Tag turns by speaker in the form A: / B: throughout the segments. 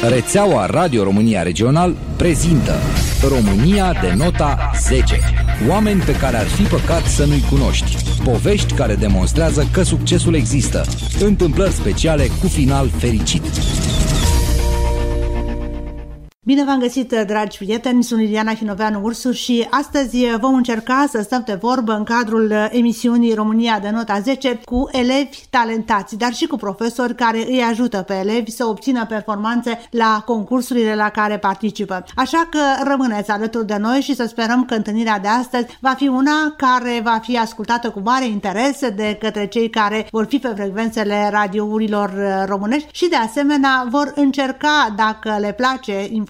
A: Rețeaua Radio România Regional prezintă România de nota 10. Oameni pe care ar fi păcat să nu-i cunoști. Povești care demonstrează că succesul există. Întâmplări speciale cu final fericit.
B: Bine v-am găsit, dragi prieteni, sunt Liliana Hinoveanu Ursu și astăzi vom încerca să stăm de vorbă în cadrul emisiunii România de nota 10 cu elevi talentați, dar și cu profesori care îi ajută pe elevi să obțină performanțe la concursurile la care participă. Așa că rămâneți alături de noi și să sperăm că întâlnirea de astăzi va fi una care va fi ascultată cu mare interes de către cei care vor fi pe frecvențele radiourilor românești și de asemenea vor încerca, dacă le place informatica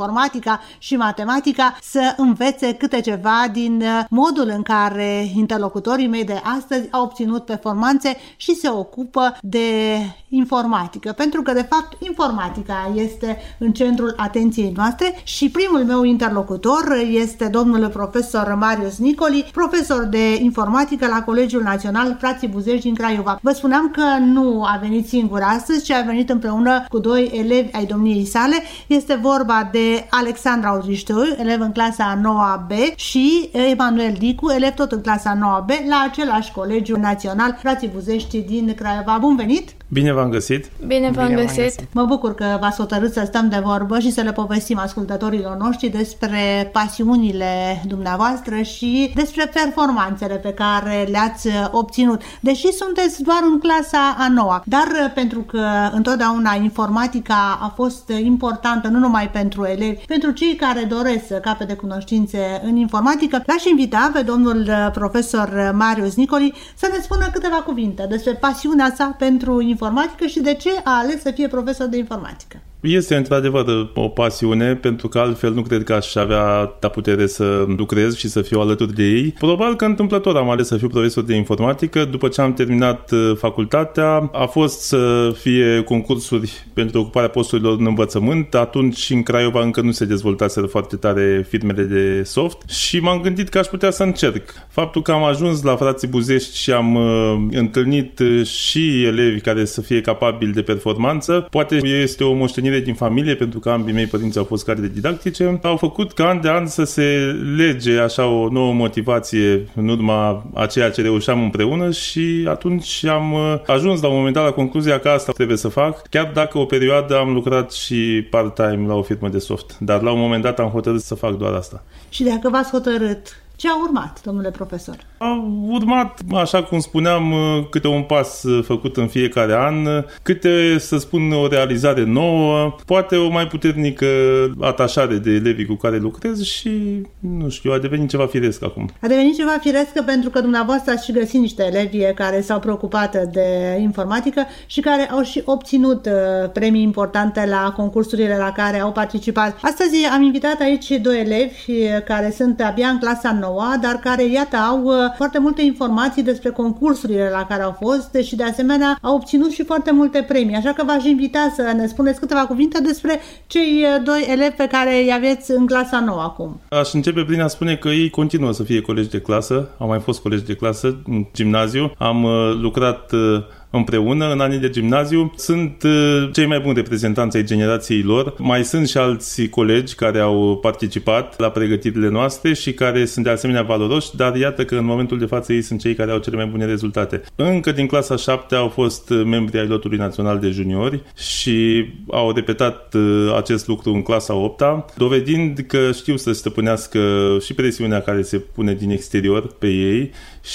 B: și matematica, să învețe câte ceva din modul în care interlocutorii mei de astăzi au obținut performanțe și se ocupă de informatică, pentru că de fapt informatica este în centrul atenției noastre și primul meu interlocutor este domnul profesor Marius Nicoli, profesor de informatică la Colegiul Național Frații Buzești din Craiova. Vă spuneam că nu a venit singur astăzi, ci a venit împreună cu doi elevi ai domniei sale. Este vorba de Alexandra Aurișteu, elev în clasa 9B, și Emanuel Dicu, elev tot în clasa 9B, la același Colegiu Național Frații Buzești din Craiova. Bun venit!
C: Bine v-am găsit!
D: Bine v-am găsit!
B: Mă bucur că v-ați hotărât să stăm de vorbă și să le povestim ascultătorilor noștri despre pasiunile dumneavoastră și despre performanțele pe care le-ați obținut. Deși sunteți doar în clasa a 9-a, dar pentru că întotdeauna informatica a fost importantă nu numai pentru elevi, pentru cei care doresc să capete cunoștințe în informatică, l-aș invita pe domnul profesor Marius Nicoli să ne spună câteva cuvinte despre pasiunea sa pentru informatică și de ce a ales să fie profesor de informatică.
C: Este într-adevăr o pasiune, pentru că altfel nu cred că aș avea atâta putere să lucrez și să fiu alături de ei. Probabil că întâmplător am ales să fiu profesor de informatică. După ce am terminat facultatea, a fost să fie concursuri pentru ocuparea posturilor în învățământ. Atunci în Craiova încă nu se dezvoltaseră foarte tare firmele de soft și m-am gândit că aș putea să încerc. Faptul că am ajuns la Frații Buzești și am întâlnit și elevi care să fie capabili de performanță, poate este o moștenire din familie, pentru că ambii mei părinți au fost cadre didactice, au făcut ca an de an să se lege așa o nouă motivație în urma a ceea ce reușeam împreună și atunci am ajuns la un moment dat la concluzia că asta trebuie să fac, chiar dacă o perioadă am lucrat și part-time la o firmă de soft, dar la un moment dat am hotărât să fac doar asta.
B: Și dacă v-ați hotărât, ce a urmat, domnule profesor?
C: A urmat, așa cum spuneam, câte un pas făcut în fiecare an, câte, să spun, o realizare nouă, poate o mai puternică atașare de elevii cu care lucrez și, nu știu, a devenit ceva firesc acum. A
B: devenit ceva firesc pentru că dumneavoastră ați și găsit niște elevi care s-au preocupat de informatică și care au și obținut premii importante la concursurile la care au participat. Astăzi am invitat aici doi elevi care sunt abia în clasa 9, dar care, iată, au foarte multe informații despre concursurile la care au fost și, de asemenea, au obținut și foarte multe premii. Așa că v-aș invita să ne spuneți câteva cuvinte despre cei doi elevi pe care îi aveți în clasa 9 acum.
C: Aș începe prin a spune că ei continuă să fie colegi de clasă. Au mai fost colegi de clasă în gimnaziu. Am lucrat împreună în anii de gimnaziu. Sunt cei mai buni reprezentanți ai generației lor. Mai sunt și alți colegi care au participat la pregătirile noastre și care sunt de asemenea valoroși, dar iată că în momentul de față ei sunt cei care au cele mai bune rezultate. Încă din clasa 7 au fost membri ai lotului național de juniori și au repetat acest lucru în clasa 8-a, dovedind că știu să stăpânească și presiunea care se pune din exterior pe ei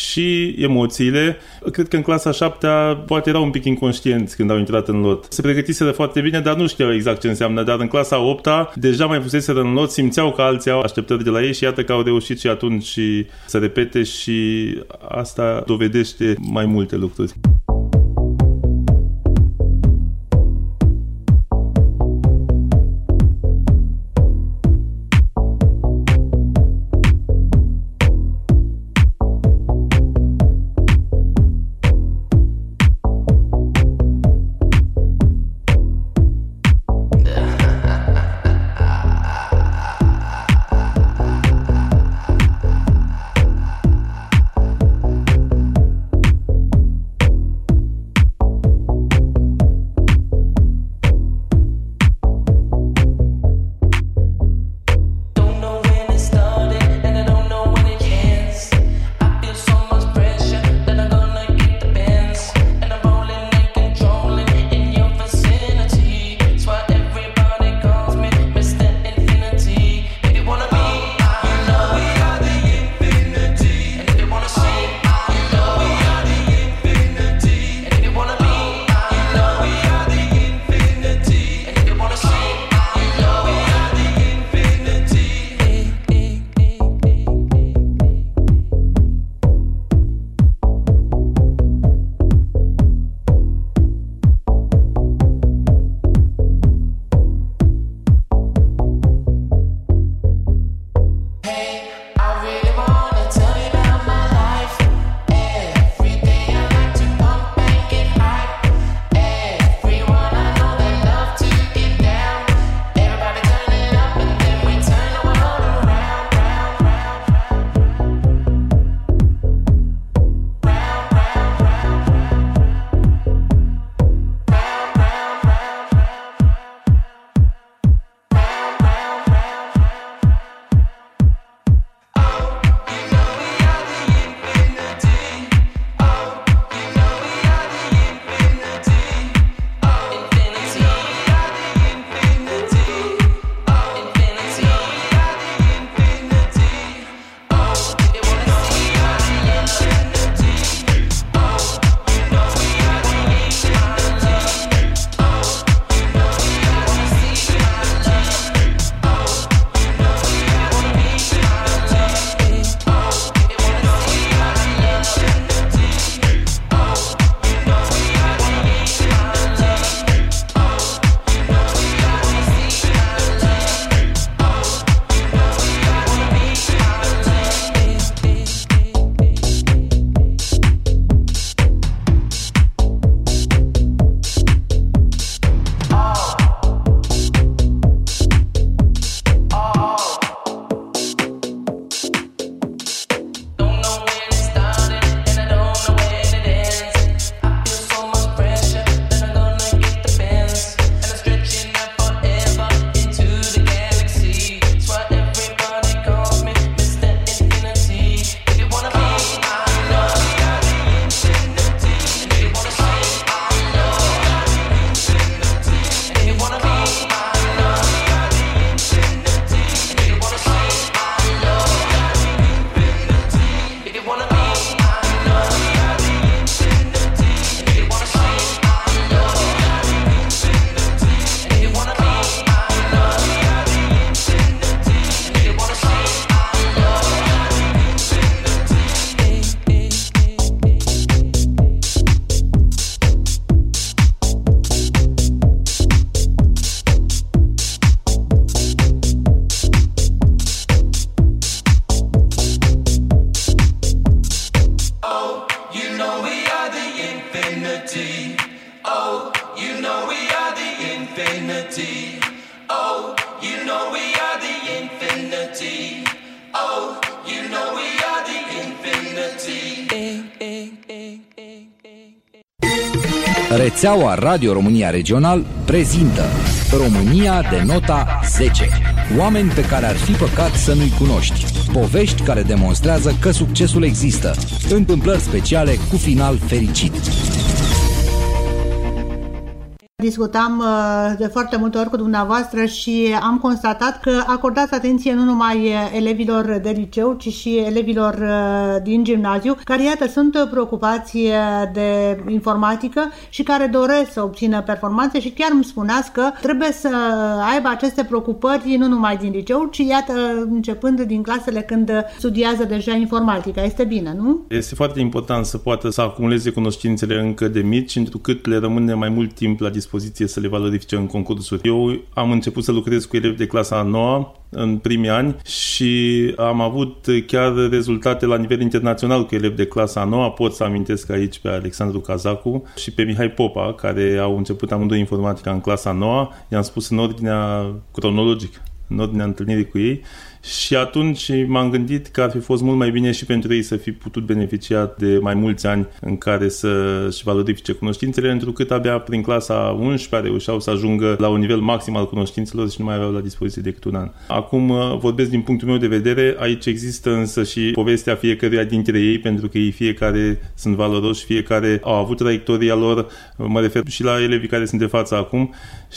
C: și emoțiile. Cred că în clasa 7-a poate erau un pic inconștienți când au intrat în lot. Se pregătiseră foarte bine, dar nu știau exact ce înseamnă, dar în clasa 8-a deja mai fuseseră în lot, simțeau că alții au așteptări de la ei și iată că au reușit și atunci să repete și asta dovedește mai multe lucruri.
D: infinity. Oh, you know we are the infinity. Oh, you know we are the infinity.
A: Rețeaua Radio România Regional prezintă România de nota 10. Oameni pe care ar fi păcat să nu-i cunoști. Povești care demonstrează că succesul există. Întâmplări speciale cu final fericit.
B: Discutam de foarte multe ori cu dumneavoastră și am constatat că acordați atenție nu numai elevilor de liceu, ci și elevilor din gimnaziu, care, iată, sunt preocupați de informatică și care doresc să obțină performanțe și chiar îmi spuneați că trebuie să aibă aceste preocupări nu numai din liceu, ci, iată, începând din clasele când studiază deja informatica. Este bine, nu?
C: Este foarte important să poată să acumuleze cunoștințele încă de mici, întrucât le rămâne mai mult timp la dispoziție să le valorifice în concursuri. Eu am început să lucrez cu elevi de clasa a 9 în primii ani și am avut chiar rezultate la nivel internațional cu elevi de clasa a 9. Pot să amintesc aici pe Alexandru Cazacu și pe Mihai Popa, care au început amândoi informatica în clasa a 9. I-am spus în ordinea cronologică, în ordinea întâlnirii cu ei. Și atunci m-am gândit că ar fi fost mult mai bine și pentru ei să fi putut beneficia de mai mulți ani în care să-și valorifice cunoștințele, întrucât abia prin clasa 11 reușeau să ajungă la un nivel maxim al cunoștințelor și nu mai aveau la dispoziție decât un an. Acum vorbesc din punctul meu de vedere, aici există însă și povestea fiecăruia dintre ei, pentru că ei fiecare sunt valoroși, fiecare au avut traiectoria lor, mă refer și la elevii care sunt de față acum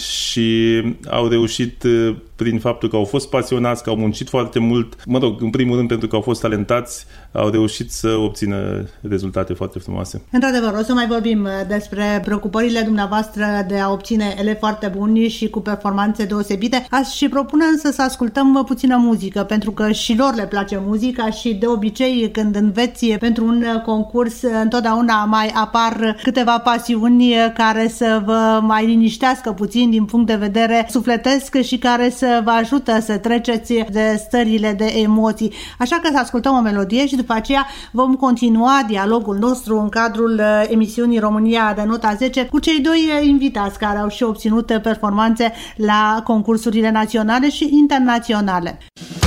C: și au reușit prin faptul că au fost pasionați, că au muncit foarte mult, în primul rând pentru că au fost talentați, au reușit să obțină rezultate foarte frumoase.
B: Într-adevăr, o să mai vorbim despre preocupările dumneavoastră de a obține elevi foarte buni și cu performanțe deosebite. Aș și propune însă să ascultăm puțină muzică, pentru că și lor le place muzica și de obicei când înveți pentru un concurs, întotdeauna mai apar câteva pasiuni care să vă mai liniștească puțin din punct de vedere sufletesc și care să vă ajută să treceți de stările de emoții. Așa că să ascultăm o melodie și după aceea vom continua dialogul nostru în cadrul emisiunii România de nota 10 cu cei doi invitați care au și obținut performanțe la concursurile naționale și internaționale.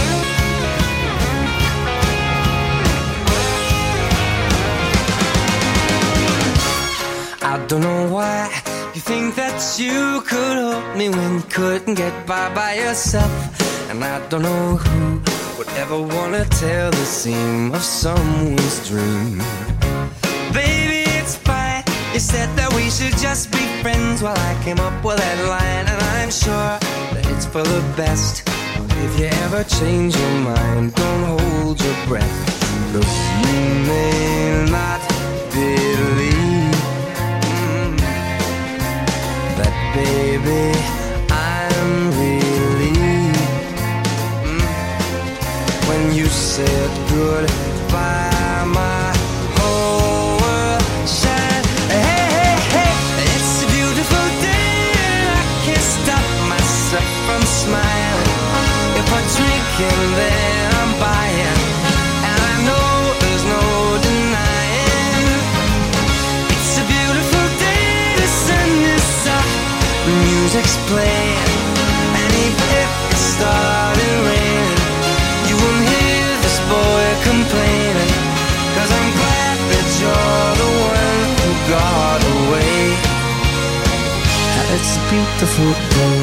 D: I don't know why you think that you could help me when you couldn't get by yourself. And I don't know who would ever want to tell the seam of someone's dream. Baby, it's fine. You said that we should just be friends. Well, I came up with that line, and I'm sure that it's for the best. If you ever change your mind, don't hold your breath. Look, you may not believe that, baby, I'm relieved when you said goodbye. My whole world shined. Hey, hey, hey, it's a beautiful day and I can't stop myself from smiling. If I drink and then I'm buying, and I know there's no denying. It's a beautiful day, the sun is up, the music's playing, and even if it started raining, you won't hear this boy complaining, 'cause I'm glad that you're the one who got away. It's a beautiful day.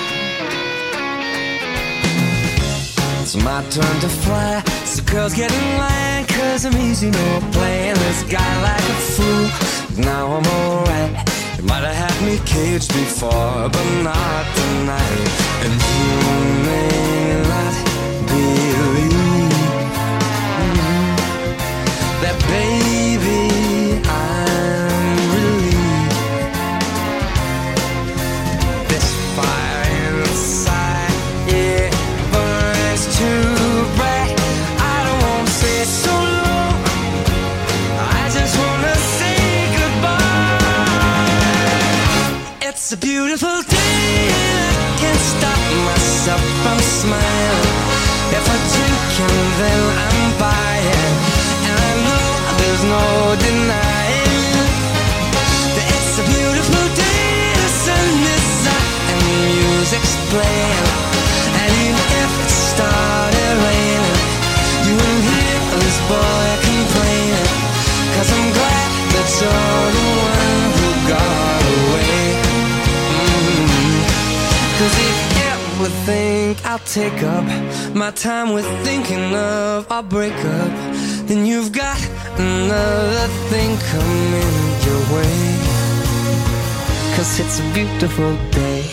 D: It's my turn to fly, so girls get in line, 'cause I'm easy, no playing this guy like a fool. Now I'm alright. You might have had me caged before, but not tonight. And you may not believe that, baby, I'm relieved. This fire inside, it burns too bright. I don't want to stay so long, I just want to say goodbye. It's a beautiful day and I can't stop myself from smiling. If I drink and then I'm buying, and I know there's no denying that it's a beautiful day, the sun is up and explain. And even if it started raining, you wouldn't hear this boy complaining. 'Cause I'm glad that you're the one who got away. 'Cause if you ever think I'll take up my time with thinking of our breakup, then you've got another thing coming your way. 'Cause it's a beautiful day.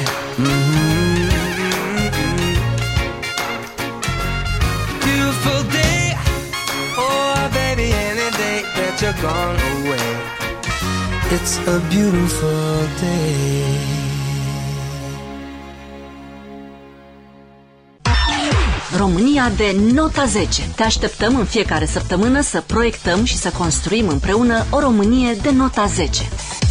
D: Beautiful day. Oh baby, any day that you're gone away, it's a beautiful day.
E: România de nota 10. Te așteptăm în fiecare săptămână să proiectăm și să construim împreună o Românie de nota 10.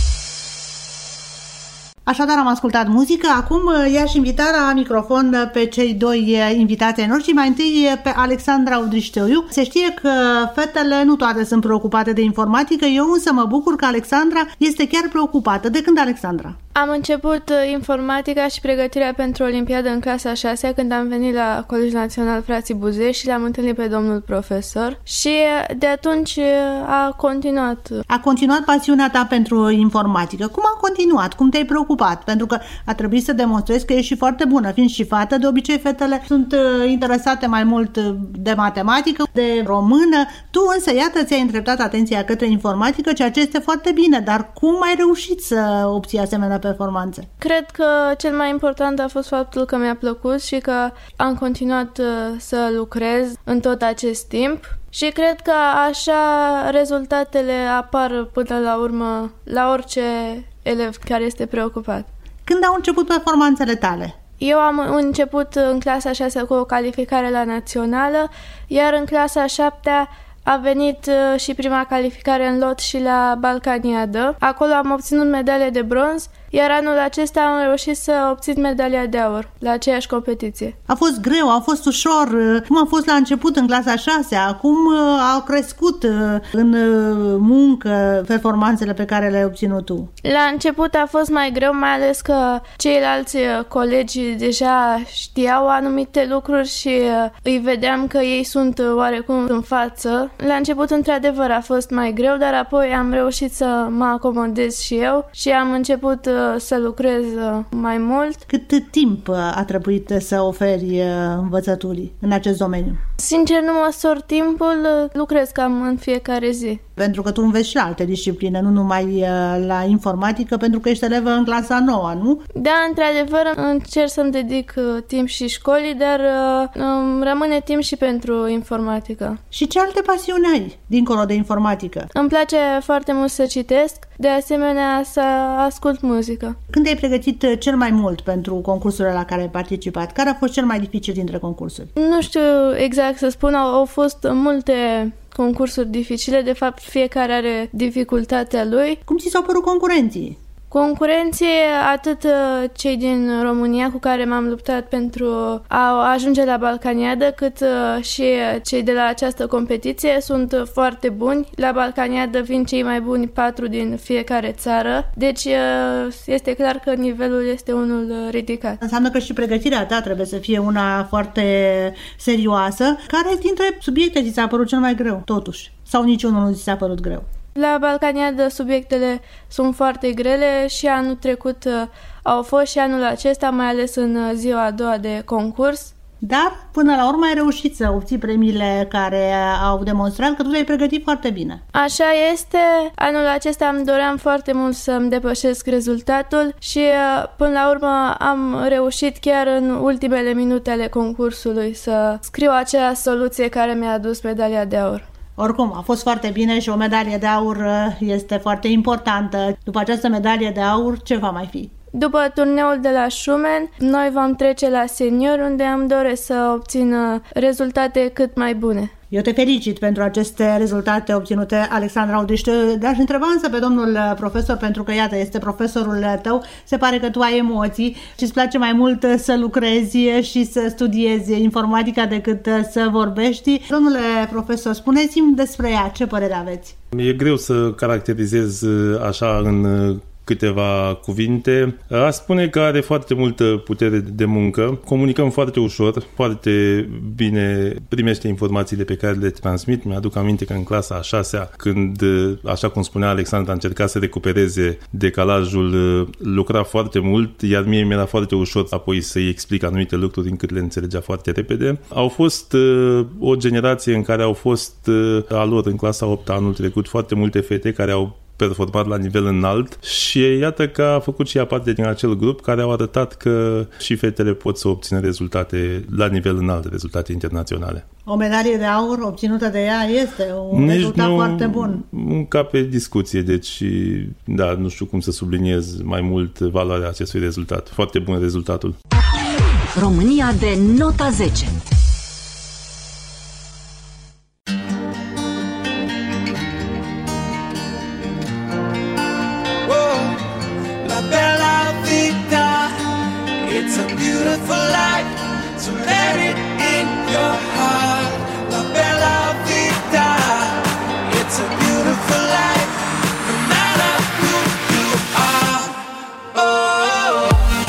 B: Așadar am ascultat muzică, acum i-aș invita la microfon pe cei doi invitați ai noștri, mai întâi pe Alexandra Udrișteiu. Se știe că fetele nu toate sunt preocupate de informatică, eu însă mă bucur că Alexandra este chiar preocupată. De când, Alexandra?
F: Am început informatica și pregătirea pentru Olimpiadă în clasa 6-a, când am venit la Colegiul Național Frații Buzei și l-am întâlnit pe domnul profesor și de atunci a continuat.
B: A continuat pasiunea ta pentru informatică. Cum a continuat? Cum te-ai preocupat? Pentru că a trebuit să demonstrezi că ești și foarte bună, fiind și fată. De obicei fetele sunt interesate mai mult de matematică, de română. Tu însă, iată, ți-ai îndreptat atenția către informatică, ceea ce este foarte bine. Dar cum ai reușit să obții asemenea performanțe?
F: Cred că cel mai important a fost faptul că mi-a plăcut și că am continuat să lucrez în tot acest timp. Și cred că așa rezultatele apar până la urmă la orice elev care este preocupat.
B: Când au început performanțele tale?
F: Eu am început în clasa 6 cu o calificare la națională, iar în clasa 7 a venit și prima calificare în lot și la Balcaniadă. Acolo am obținut medalie de bronz, iar anul acesta am reușit să obțin medalia de aur la aceeași competiție.
B: A fost greu, a fost ușor? Cum a fost la început în clasa 6-a? Cum au crescut în muncă performanțele pe care le-ai obținut tu?
F: La început a fost mai greu, mai ales că ceilalți colegi deja știau anumite lucruri și îi vedeam că ei sunt oarecum în față. La început, într-adevăr, a fost mai greu, dar apoi am reușit să mă acomodez și eu și am început să lucrez mai mult.
B: Cât timp a trebuit să oferi învățăturii în acest domeniu?
F: Sincer, nu măsor timpul, lucrez cam în fiecare zi.
B: Pentru că tu înveți și la alte discipline, nu numai la informatică, pentru că ești elevă în clasa 9, nu?
F: Da, într-adevăr, încerc să-mi dedic timp și școlii, dar rămâne timp și pentru informatică.
B: Și ce alte pasiuni ai, dincolo de informatică?
F: Îmi place foarte mult să citesc, de asemenea să ascult muzică.
B: Când te-ai pregătit cel mai mult pentru concursurile la care ai participat? Care a fost cel mai dificil dintre concursuri?
F: Nu știu exact să spun, au fost multe concursuri dificile, de fapt fiecare are dificultatea lui.
B: Cum ți s-au părut concurenții?
F: Concurenții, atât cei din România cu care m-am luptat pentru a ajunge la Balcaniadă, cât și cei de la această competiție sunt foarte buni. La Balcaniadă vin cei mai buni 4 din fiecare țară, deci este clar că nivelul este unul ridicat.
B: Înseamnă că și pregătirea ta trebuie să fie una foarte serioasă. Care dintre subiecte ți s-a părut cel mai greu, totuși? Sau niciunul nu ți s-a părut greu?
F: La Balcaniadă subiectele sunt foarte grele și anul trecut au fost și anul acesta, mai ales în ziua a doua de concurs.
B: Dar până la urmă ai reușit să obții premiile care au demonstrat că tu te-ai pregătit foarte bine.
F: Așa este. Anul acesta îmi doream foarte mult să-mi depășesc rezultatul și până la urmă am reușit chiar în ultimele minute ale concursului să scriu acea soluție care mi-a adus medalia de aur.
B: Oricum, a fost foarte bine și o medalie de aur este foarte importantă. După această medalie de aur, ce va mai fi?
F: După turneul de la Schumann, noi vom trece la senior, unde îmi doresc să obțin rezultate cât mai bune.
B: Eu te felicit pentru aceste rezultate obținute, Alexandra Udrișteiu. Dar aș întreba însă pe domnul profesor, pentru că, iată, este profesorul tău, se pare că tu ai emoții și îți place mai mult să lucrezi și să studiezi informatica decât să vorbești. Domnule profesor, spuneți-mi despre ea, ce părere aveți?
C: E greu să caracterizez așa în câteva cuvinte. Aș spune că are foarte multă putere de muncă, comunicăm foarte ușor, foarte bine primește informațiile pe care le transmit. Mi-aduc aminte că în clasa a 6-a, când, așa cum spunea Alexandra, a încercat să recupereze decalajul, lucra foarte mult, iar mie mi-era foarte ușor apoi să-i explic anumite lucruri încât le înțelegea foarte repede. Au fost o generație în care au fost a lor în clasa 8-a anul trecut foarte multe fete care au performat la nivel înalt și iată că a făcut și ea parte din acel grup care au arătat că și fetele pot să obțină rezultate la nivel înalt, rezultate internaționale.
B: O medalie de aur obținută de ea este un rezultat foarte bun.
C: Ca pe discuție, deci da, nu știu cum să subliniez mai mult valoarea acestui rezultat. Foarte bun rezultatul.
E: România de nota 10.
D: It's a beautiful life, so let it in your heart. La bella vita. It's a beautiful life, no matter who you are. Oh.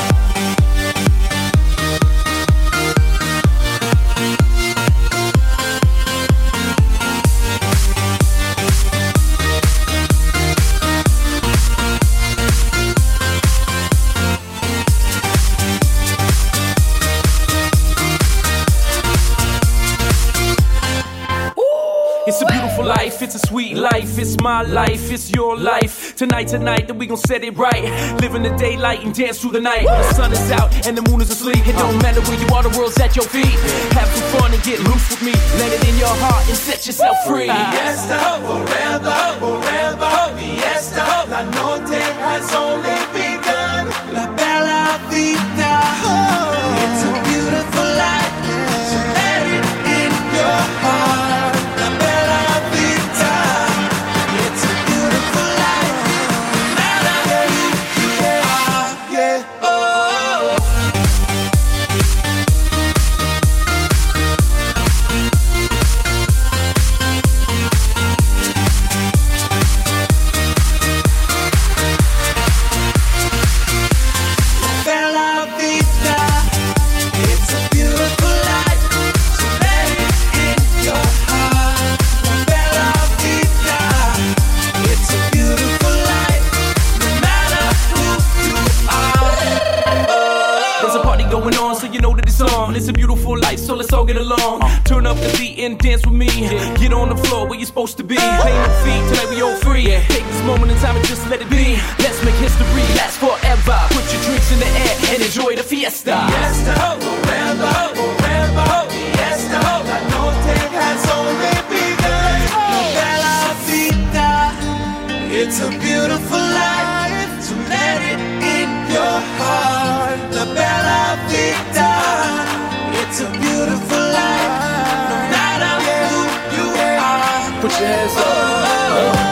G: It's a beautiful life, it's a sweet life, it's my life, it's your life. Tonight, that we gon' set it right. Live in the daylight and dance through the night. The sun is out and the moon is asleep. It don't matter where you are, the world's at your feet. Have some fun and get loose with me. Let it in your heart and set yourself free.
D: Fiesta, forever, forever. Fiesta, la noche has only begun. La bella vita. It's a beautiful life, so let it in your heart.
G: It's a beautiful life, so let's all get along. Turn up the beat and dance with me. Get on the floor where you're supposed to be. Playing the feet tonight we all free. Take this moment in time and just let it be. Let's make history last forever. Put your drinks in the air and enjoy the fiesta.
D: Fiesta, forever, forever. Fiesta, la noche has only begun. La bella vita. It's a beautiful life, so let it in your heart. La bella vita. It's a beautiful life, no matter who you are.
G: Put your hands up.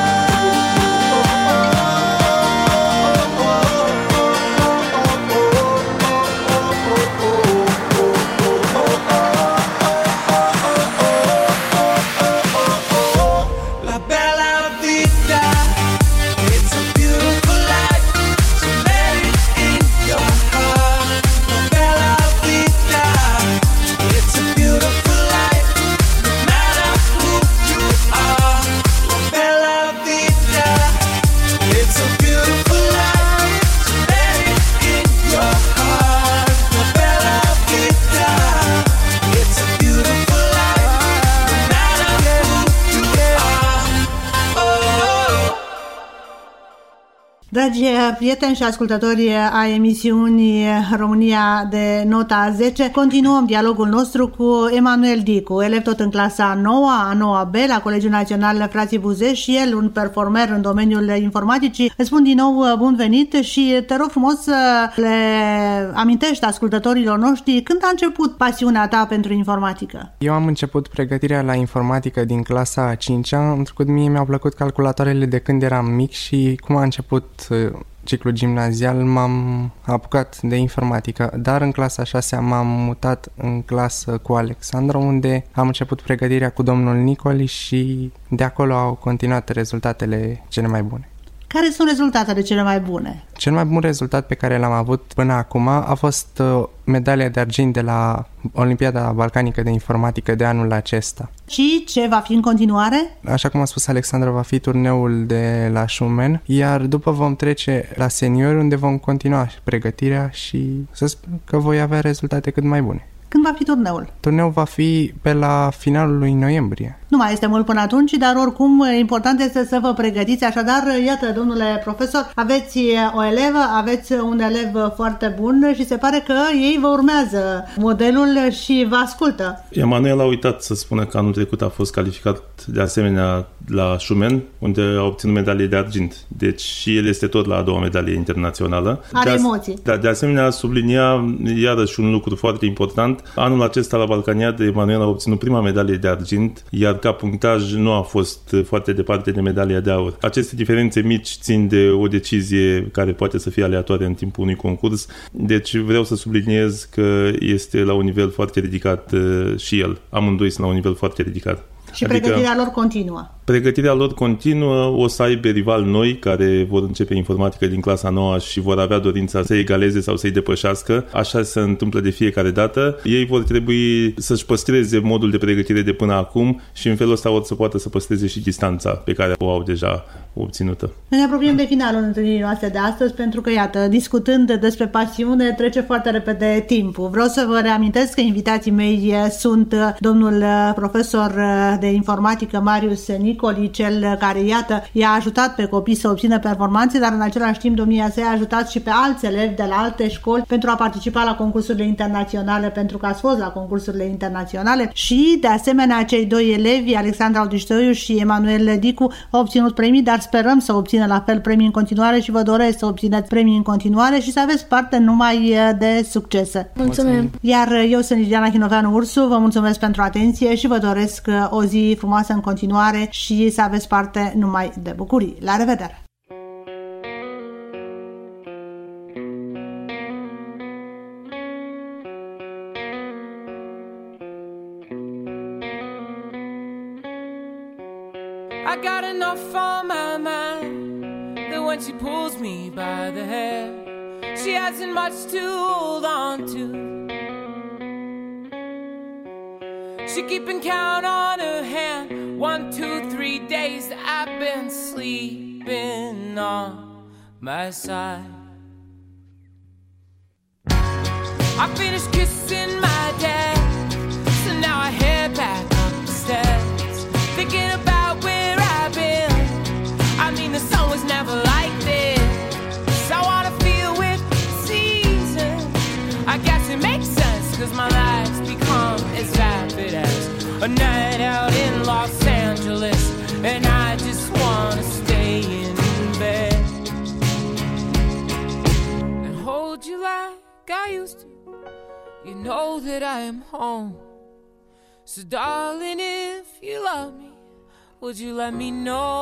B: Dragi prieteni și ascultători a emisiunii România de nota 10, continuăm dialogul nostru cu Emanuel Dicu, elev tot în clasa 9, a 9B la Colegiul Național Frații Buzeș și el un performer în domeniul informaticii. Îți spun din nou bun venit și te rog frumos să le amintești ascultătorilor noștri când a început pasiunea ta pentru informatică.
H: Eu am început pregătirea la informatică din clasa a 5-a, întrucât mie mi-au plăcut calculatoarele de când eram mic și cum a început ciclul gimnazial m-am apucat de informatică, dar în clasa 6-a m-am mutat în clasă cu Alexandra, unde am început pregătirea cu domnul Nicoli și de acolo au continuat rezultatele cele mai bune.
B: Care sunt rezultatele cele mai bune?
H: Cel mai bun rezultat pe care l-am avut până acum a fost medalia de argint de la Olimpiada Balcanică de Informatică de anul acesta.
B: Și ce va fi în continuare?
H: Așa cum a spus Alexandra, va fi turneul de la Schumann, iar după vom trece la seniori, unde vom continua pregătirea și să sper că voi avea rezultate cât mai bune.
B: Când va fi turneul?
H: Turneul va fi pe la finalul lui noiembrie.
B: Nu mai este mult până atunci, dar oricum important este să vă pregătiți. Așadar, iată, domnule profesor, aveți o elevă, aveți un elev foarte bun și se pare că ei vă urmează modelul și vă ascultă.
C: Emanuel a uitat să spună că anul trecut a fost calificat de asemenea la Schumann, unde a obținut medalie de argint. Deci și el este tot la a doua medalie internațională.
B: Are emoții.
C: De asemenea, sublinia iarăși un lucru foarte important. Anul acesta la Balcaniadă, Emanuel a obținut prima medalie de argint, iar ca punctaj nu a fost foarte departe de medalia de aur. Aceste diferențe mici țin de o decizie care poate să fie aleatoare în timpul unui concurs, deci vreau să subliniez că este la un nivel foarte ridicat și el. Amândoi sunt la un nivel foarte ridicat.
B: Și pregătirea lor continuă.
C: Pregătirea lor continuă, o să aibă rivali noi care vor începe informatică din clasa 9 și vor avea dorința să egaleze sau să-i depășească. Așa se întâmplă de fiecare dată. Ei vor trebui să-și păstreze modul de pregătire de până acum și în felul ăsta vor să poată să păstreze și distanța pe care o au deja obținută.
B: Ne apropiem de finalul întâlnirii noastre de astăzi pentru că, iată, discutând despre pasiune, trece foarte repede timpul. Vreau să vă reamintesc că invitații mei sunt domnul profesor de informatică Marius Nicoli, cel care, iată, i-a ajutat pe copii să obțină performanțe, dar în același timp domnia sa i-a ajutat și pe alți elevi de la alte școli pentru a participa la concursurile internaționale, pentru că ați fost la concursurile internaționale și, de asemenea, cei doi elevi, Alexandra Audiștoiu și Emanuel Dicu, au obținut premii, dar sperăm să obțină la fel premii în continuare și vă doresc să obțineți premii în continuare și să aveți parte numai de succese.
F: Mulțumim!
B: Iar eu sunt Liliana Hinoveanu Ursu, vă mulțumesc pentru atenție și vă doresc o zi frumoasă în continuare și să aveți parte numai de bucurii. La revedere!
I: I got enough on my mind that when she pulls me by the hair, she hasn't much to hold on to. She keeping count on her hand. 1, 2, 3 days that I've been sleeping on my side. I finished kissing my dad, so now I head back up the steps, thinking about where I've been. I mean, the sun was never like this. I wanna feel with the season. I guess it makes sense, 'cause my life's become as rapid as a night out in Los Angeles, and I just wanna stay in bed and hold you like I used to. You know that I am home. So darling, if you love me, would you let me know?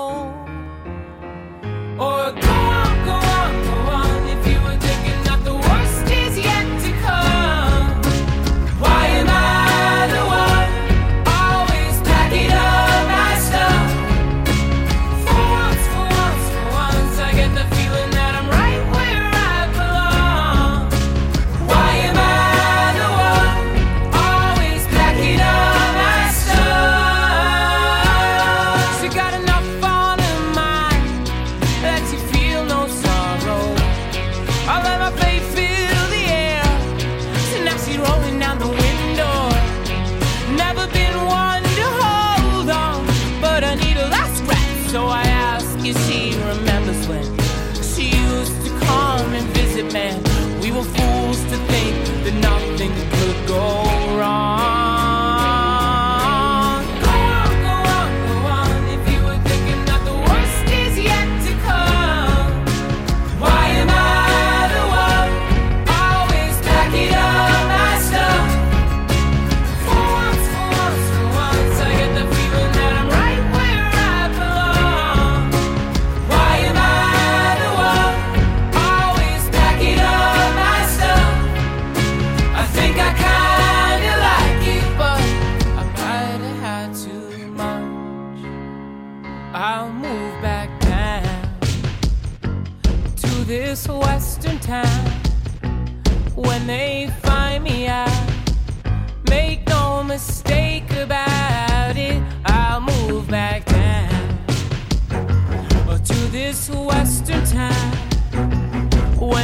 I: Or go on, go on, go on, if you were thinking that the worst is yet to come. Why am I the one always packing up my stuff? For once, for once, for once, I get the feeling that I'm right where I belong. Why am I the one always packing up my stuff? She got enough on her mind that you feel no sorrow. I let my faith fill the air, so now she's rolling down the window. Never been one to hold on, but I need a last breath, so I ask if she remembers when she used to come and visit, man. We were fools to think that nothing could go wrong. Go on, go on, go on, if you were thinking that the worst is yet to come. Why am I the one always packing up my stuff? For once, for once, for once, I get the feeling that I'm right where I belong. Why am I the one always packing up my stuff? I think I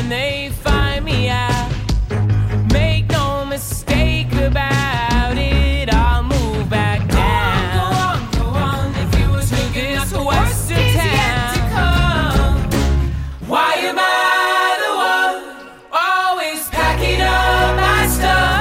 I: when they find me out. Make no mistake about it, I'll move back down. Go on, if you were to this western town. Why am I the one always packing up my stuff?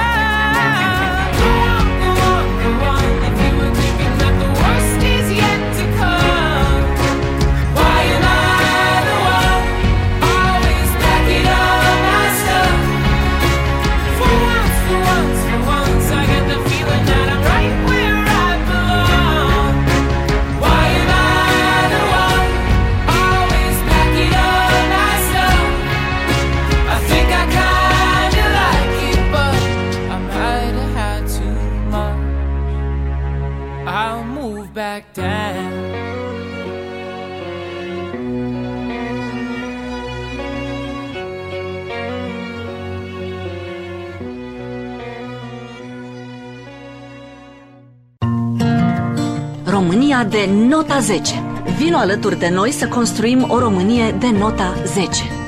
I: I'll move back down.
E: România de nota 10. Vino alături de noi să construim o Românie de nota 10.